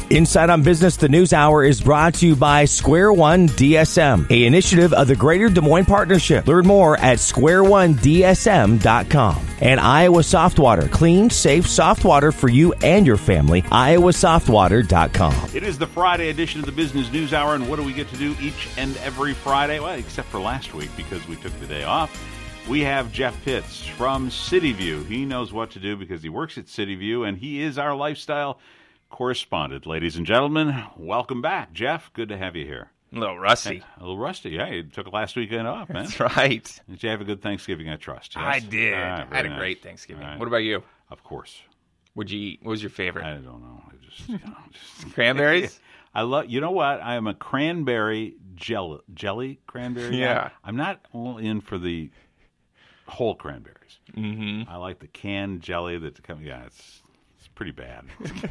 Inside on Business, the News Hour is brought to you by Square One DSM, an initiative of the Greater Des Moines Partnership. Learn more at squareonedsm.com. And Iowa Soft Water, clean, safe, soft water for you and your family. iowasoftwater.com. It is the Friday edition of the Business News Hour, and what do we get to do each and every Friday? Well, except for last week because we took the day off. We have Jeff Pitts from CityView. He knows what to do because he works at CityView, and he is our lifestyle correspondent. Ladies and gentlemen, welcome back. Jeff, good to have you here. A little rusty. A little rusty. Yeah, you took last weekend off, man. That's right. Did you have a good Thanksgiving, I trust? Yes? I did. Right, I had a nice. great Thanksgiving. Right. What about you? Of course. What'd you eat? What was your favorite? I don't know. I just, Cranberries? I love. You know what? I am a cranberry jelly cranberry. Yeah. guy. I'm not all in for the whole cranberries. Mm-hmm. I like the canned jelly that come. Yeah, it's pretty bad.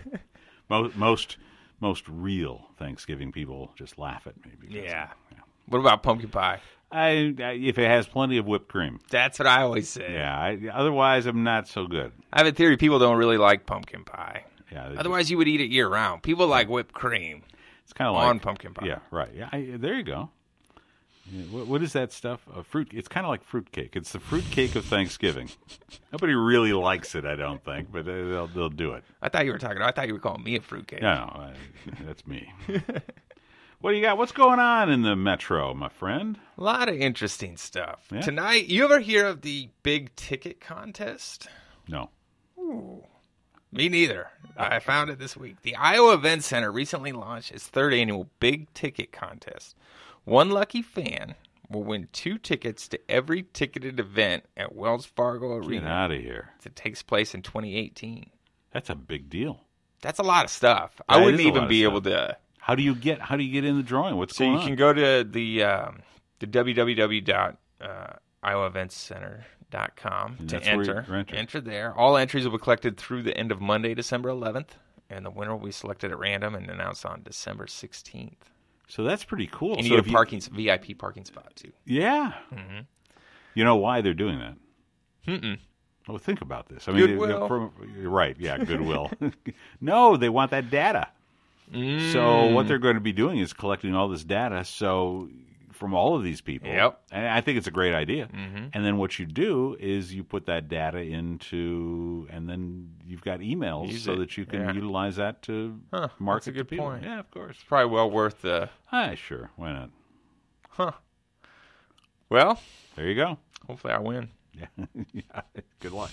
most real Thanksgiving people just laugh at me. Because, Yeah. What about pumpkin pie? I if it has plenty of whipped cream. That's what I always say. Yeah. Otherwise, I'm not so good. I have a theory people don't really like pumpkin pie. Yeah. Otherwise, you would eat it year-round. People like whipped cream It's kind of like on pumpkin pie. Yeah. Right. Yeah. There you go. Yeah, what is that stuff? Fruit. It's kind of like fruitcake. It's the fruitcake of Thanksgiving. Nobody really likes it, I don't think, but they'll do it. I thought you were calling me a fruitcake. No, that's me. What do you got? What's going on in the metro, my friend? A lot of interesting stuff. Yeah. Tonight, you ever hear of the big ticket contest? No. Ooh. Me neither. I found it this week. The Iowa Event Center recently launched its third annual Big Ticket Contest. One lucky fan will win 2 tickets to every ticketed event at Wells Fargo Arena. Get out of here. That takes place in 2018. That's a big deal. That's a lot of stuff. That I wouldn't is a lot even of be stuff. able to. How do you get in the drawing? What's So going you on? can go to the www.iowaeventcenter.com And to that's where you enter. enter. Enter there. All entries will be collected through the end of Monday, December 11th, and the winner will be selected at random and announced on December 16th. So that's pretty cool. And So you if get a VIP parking spot, too. Yeah. Mm-hmm. You know why they're doing that? Mm-mm. Well, think about this. I mean, Goodwill. You're right. Yeah, goodwill. No, they want that data. So what they're going to be doing is collecting all this data. So from all of these people, Yep. and I think it's a great idea. Mm-hmm. And then what you do is you put that data into, and then you've got emails Use so it. that you can Yeah. utilize that to Huh, market that's a good to people. point. Yeah, of course. Probably well worth the... Sure. Why not? Huh. Well, There you go. hopefully I win. Yeah. Yeah. Good luck.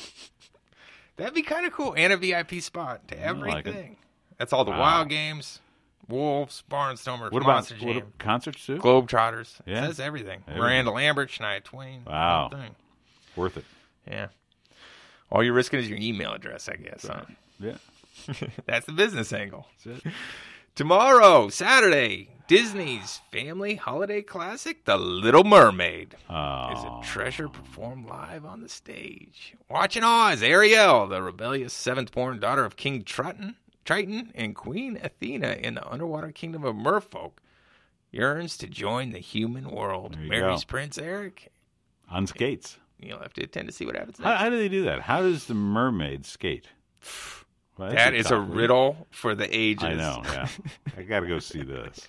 That'd be kind of cool. And a VIP spot to I like it. everything. That's all the Wow. Wild Games, Wolves, Barnstormers, What about Monster Jam, concerts too? Globetrotters. Yeah. It says everything. Everything. Miranda Lambert, Shania Twain. Wow. the whole thing. Worth it. Yeah. All you're risking is your email address, I guess. Huh? Yeah. That's the business angle. That's it. Tomorrow, Saturday, Disney's family holiday classic, The Little Mermaid, is a treasure performed live on the stage. Watch in awe as Ariel, the rebellious seventh-born daughter of King Triton, and Queen Athena in the underwater kingdom of Merfolk, yearns to join the human world. There you Mary's go. Prince Eric. On skates. You'll have to attend to see what happens next. How do they do that? How does the mermaid skate? Well, that's That is a tough, isn't it? riddle for the ages. I know, yeah. I got to go see this.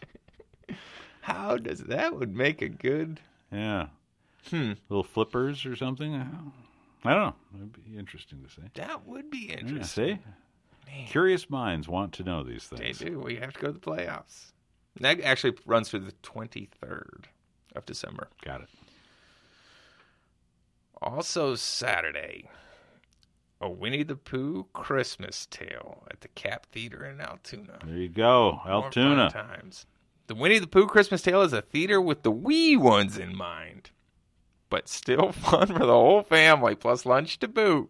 How does that would make a good... Yeah. Little flippers or something? I don't know. It'd be interesting to see. That would be Yeah, interesting. see? Man. Curious minds want to know these They things. do. We have to go to the playoffs. That actually runs through the 23rd of December. Got it. Also Saturday, a Winnie the Pooh Christmas Tale at the Cap Theater in Altoona. There you go. More Altoona. fun times. The Winnie the Pooh Christmas Tale is a theater with the wee ones in mind, but still fun for the whole family, plus lunch to boot.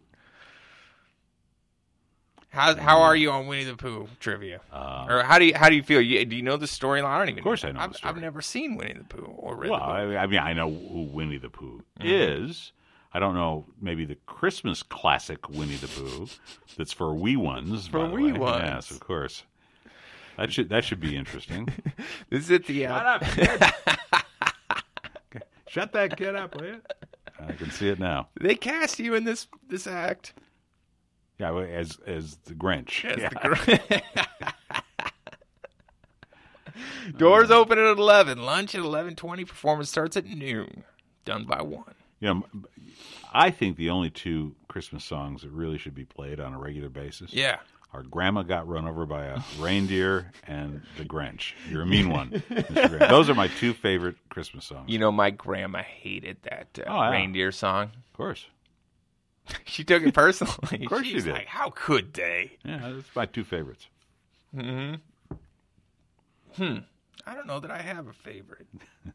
How are you on Winnie the Pooh trivia? Or how do you feel? Do you know the storyline? I don't even. Of course I know the story. I've never seen Winnie the Pooh or read Well, the book. I mean, I know who Winnie the Pooh Mm-hmm. is. I don't know, maybe the Christmas classic Winnie the Pooh that's for wee ones. For by the wee way. ones. Yes, of course. That should be interesting. This is at the Shut up, kid. Shut that kid up, will you? I can see it now. They cast you in this act. Yeah, as the Grinch. As Yeah. the Doors open at 11. Lunch at 11:20. Performance starts at noon. Done by 1. I think the only 2 Christmas songs that really should be played on a regular basis are Grandma Got Run Over by a Reindeer and The Grinch. You're a mean one, Mr. Grinch. Those are my 2 favorite Christmas songs. My grandma hated that reindeer song. Of course. She took it personally. Of course she did. Like, how could they? Yeah, that's my 2 favorites. I don't know that I have a favorite.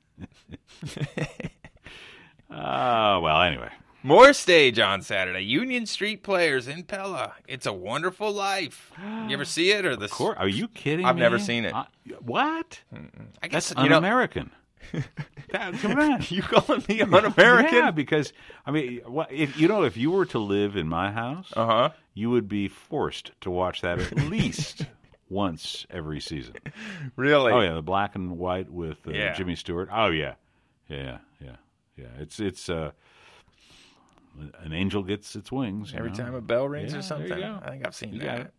Well, anyway. More stage on Saturday. Union Street Players in Pella. It's a Wonderful Life. You ever see it? Of course. Are you kidding I've me? never seen it. What? I guess That's un-American. Come on. You calling me un-American? Yeah, because, if you were to live in my house, you would be forced to watch that at least once every season. Really? Oh, yeah, the black and white with Jimmy Stewart. Oh, yeah. Yeah. It's an angel gets its wings. Every time a bell rings or something. There you go. I think I've seen that.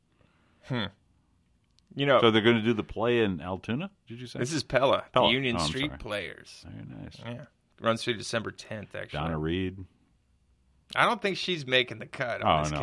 So they're going to do the play in Altoona, did you say? This is Pella. Pella. The Union I'm Street sorry. Players. Very nice. Yeah. Runs through December 10th, actually. Donna Reed. I don't think she's making the cut on this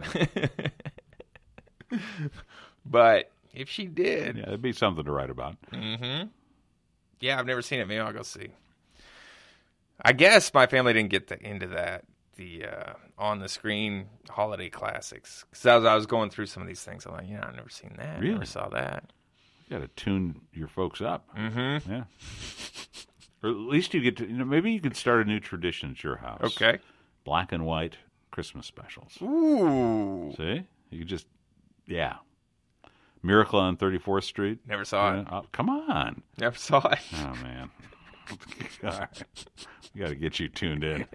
cast. But if she did. Yeah, it'd be something to write about. Mm-hmm. Yeah, I've never seen it. Maybe I'll go see. I guess my family didn't get into that, the on-the-screen holiday classics. Because as I was going through some of these things, I'm like, I've never seen that. Really? Never saw that. You got to tune your folks up. Mm-hmm. Yeah. Or at least you get to, maybe you could start a new tradition at your house. Okay. Black and white Christmas specials. Ooh. See? You could just, Miracle on 34th Street. Never saw it. Oh, come on. Never saw it. Oh, man. All right. We got to get you tuned in.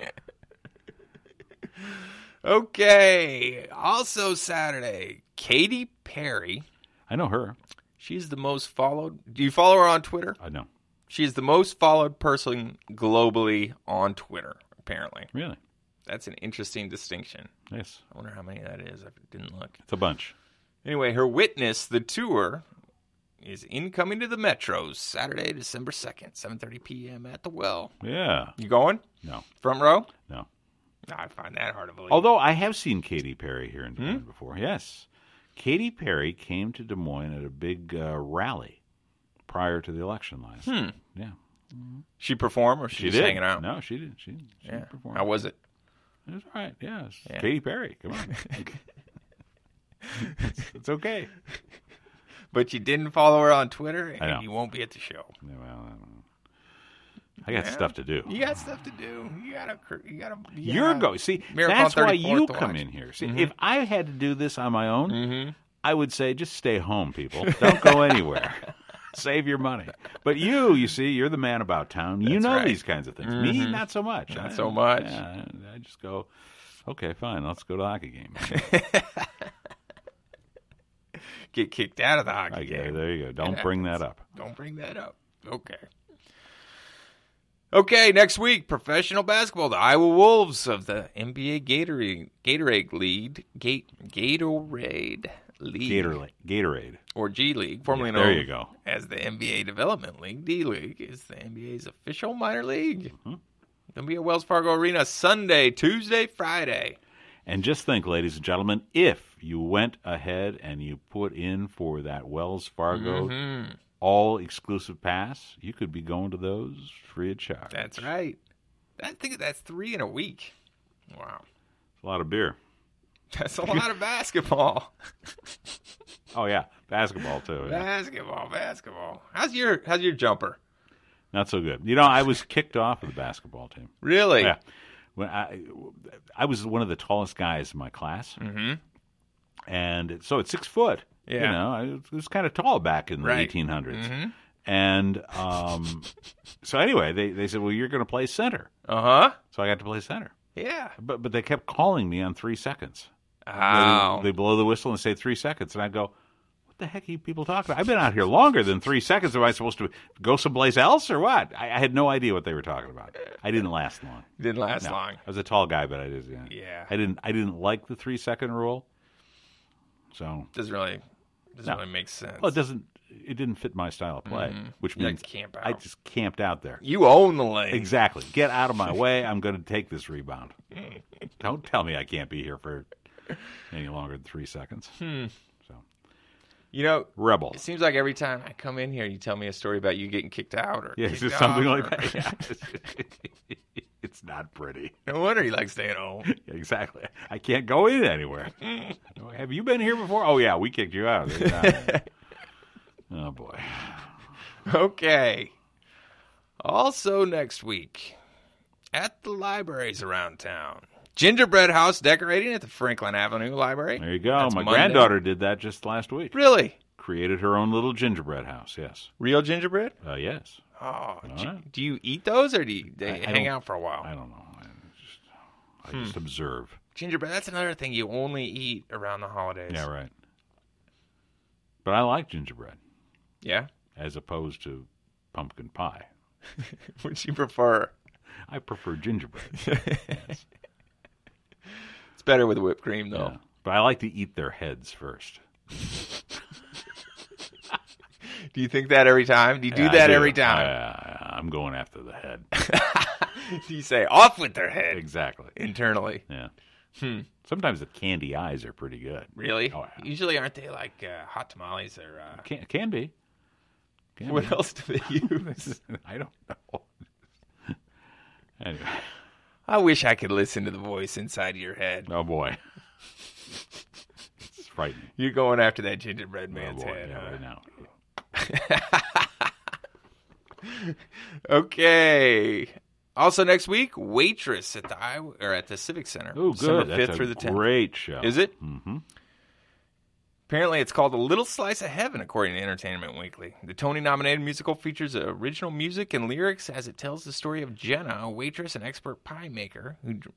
Okay. Also Saturday, Katy Perry. I know her. She's the most followed. Do you follow her on Twitter? I know. She's the most followed person globally on Twitter, apparently. Really? That's an interesting distinction. Yes. I wonder how many that is. I didn't look. It's a bunch. Anyway, her Witness, the tour, is incoming to the Metros Saturday, December 2nd, 7:30 p.m. at the Well. Yeah. You going? No. Front row? No. I find that hard to believe. Although I have seen Katy Perry here in Des Moines before. Yes. Katy Perry came to Des Moines at a big rally prior to the election last night. Yeah. She performed or she was did. hanging out? No, she did. She performed. How was it? It was all right. Yeah. Katy Perry. Come on. it's okay. But you didn't follow her on Twitter, I know. and you won't be at the show. Yeah, well, I got stuff to do. You got stuff to do. You gotta. You're going. See, Miracle that's why 34th you to come watch. in here. See, if I had to do this on my own, I would say just stay home, people. Don't go anywhere. Save your money. But you see, you're the man about town. You That's know right. these kinds of things. Me, not so much. Not so much. Yeah, I just go, okay, fine, let's go to the hockey game. Get kicked out of the hockey game. There you go. Don't bring that up. Don't bring that up. Okay. Okay, next week, professional basketball. The Iowa Wolves of the NBA Gatorade League. Gatorade. Or G League, formerly There known you go. as the NBA Development League. D League is the NBA's official minor league. It'll be at Wells Fargo Arena Sunday, Tuesday, Friday. And just think, ladies and gentlemen, if you went ahead and you put in for that Wells Fargo all-exclusive pass, you could be going to those free of charge. That's right. I think that's 3 in a week. Wow. It's a lot of beer. That's a lot of basketball. Oh, yeah. Basketball, too. Yeah. Basketball. How's your jumper? Not so good. I was kicked off of the basketball team. Really? Yeah. When I was one of the tallest guys in my class. Mm-hmm. And so at 6 foot, I was kind of tall back in the 1800s. Mm-hmm. And so anyway, they said, well, you're going to play center. Uh-huh. So I got to play center. Yeah. But they kept calling me on 3 seconds. Oh. They blow the whistle and say 3 seconds. And I go, what the heck are you people talking about? I've been out here longer than 3 seconds. Am I supposed to go someplace else or what? I had no idea what they were talking about. I didn't last long. Didn't last No. long. I was a tall guy, but I just I didn't like the 3 second rule. So Doesn't really make sense. well, it doesn't. it didn't fit my style of play, which You like means to camp I out. just camped out there. You own the lane. Exactly. Get out of my way. I'm going to take this rebound. Don't tell me I can't be here for any longer than 3 seconds. So, You know, rebel. it seems like every time I come in here, you tell me a story about you getting kicked out or Yeah, kicked just something off like or- that. Yeah. It's not pretty. No wonder you like staying home. Exactly. I can't go in anywhere. Have you been here before? Oh, yeah, we kicked you out. Oh, boy. Okay. Also next week, at the libraries around town, gingerbread house decorating at the Franklin Avenue Library. There you go. That's My Monday. granddaughter did that just last week. Really? Created her own little gingerbread house, yes. Real gingerbread? Yes. Oh, yeah. do you eat those or do they I hang don't- out for a while? I don't know. I just observe. Gingerbread, that's another thing you only eat around the holidays. Yeah, right. But I like gingerbread Yeah? as opposed to pumpkin pie. Which you prefer? I prefer gingerbread. Yes. It's better with whipped cream, though. Yeah. But I like to eat their heads first. Do you think that every time? Do you do Yeah, I that do. every time? I'm going after the head. Do you say, off with their head Exactly. internally? Yeah. Sometimes the candy eyes are pretty good. Really? Oh, yeah. Usually aren't they like hot tamales or... Can be. Can what be. else do they use? I don't know. Anyway. I wish I could listen to the voice inside of your head. Oh, boy. It's frightening. You're going after that gingerbread Oh, man's boy. head. Yeah, huh? right now. Okay. Also next week, Waitress at the Civic Center. Oh, December good. 5th That's through a the 10th. great show. Is it? Mm-hmm. Apparently, it's called A Little Slice of Heaven, according to Entertainment Weekly. The Tony-nominated musical features original music and lyrics as it tells the story of Jenna, a waitress and expert pie maker,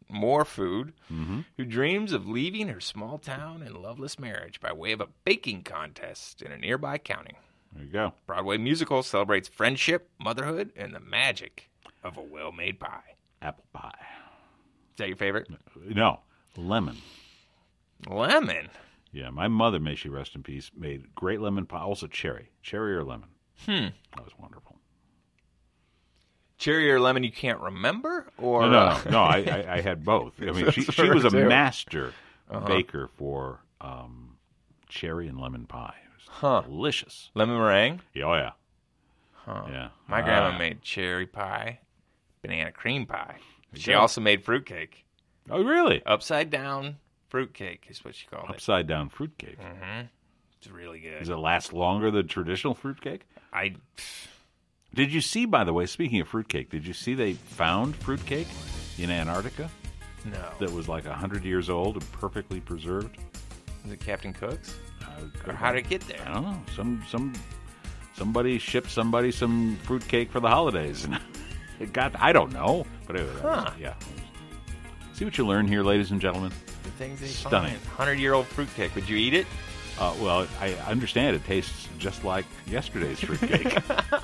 who dreams of leaving her small town and loveless marriage by way of a baking contest in a nearby county. There you go. Broadway musical celebrates friendship, motherhood, and the magic of a well-made pie. Apple pie. Is that your favorite? No, lemon. Lemon. Yeah, my mother, may she rest in peace, made great lemon pie. Also cherry. Cherry or lemon. That was wonderful. Cherry or lemon you can't remember? Or No, I had both. I mean, she was a too. master baker for cherry and lemon pie. It was delicious. Lemon meringue? Oh, yeah. Huh. Yeah. My grandma made cherry pie, banana cream pie. She also made fruitcake. Oh, really? Upside down fruitcake is what she called it. Upside down fruitcake. It's really good. Does it last longer than traditional fruitcake? I Did you see, by the way, speaking of fruitcake, did you see they found fruitcake in Antarctica no. that was like 100 years old and perfectly preserved? Was it Captain Cook's? Uh, Or how did it get there? I don't know. Somebody shipped somebody some fruitcake for the holidays, and it got. I don't know, but anyway, yeah. See what you learn here, ladies and gentlemen. The things they Stunning. find. 100-year-old fruitcake. Would you eat it? Well, I understand it tastes just like yesterday's fruitcake.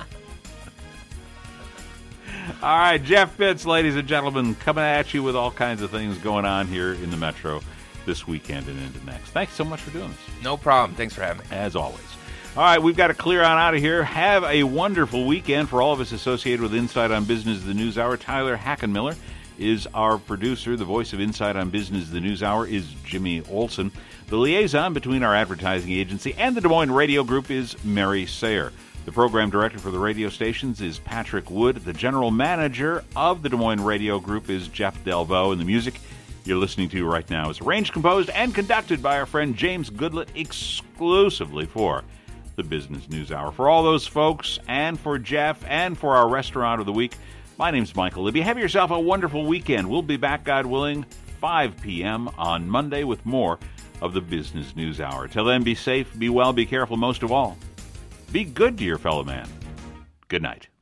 All right, Jeff Pitts, ladies and gentlemen, coming at you with all kinds of things going on here in the Metro this weekend and into next. Thanks so much for doing this. No problem. Thanks for having me. As always. All right, we've got to clear on out of here. Have a wonderful weekend. For all of us associated with Inside on Business, the News Hour, Tyler Hackenmiller is our producer. The voice of Inside on Business, the News Hour, is Jimmy Olsen. The liaison between our advertising agency and the Des Moines Radio Group is Mary Sayer. The program director for the radio stations is Patrick Wood. The general manager of the Des Moines Radio Group is Jeff Delvaux. And the music you're listening to right now is arranged, composed, and conducted by our friend James Goodlett exclusively for the Business News Hour. For all those folks, and for Jeff, and for our restaurant of the week, my name's Michael Libby. Have yourself a wonderful weekend. We'll be back, God willing, 5 p.m. on Monday with more of the Business News Hour. Till then, be safe, be well, be careful, most of all, be good to your fellow man. Good night.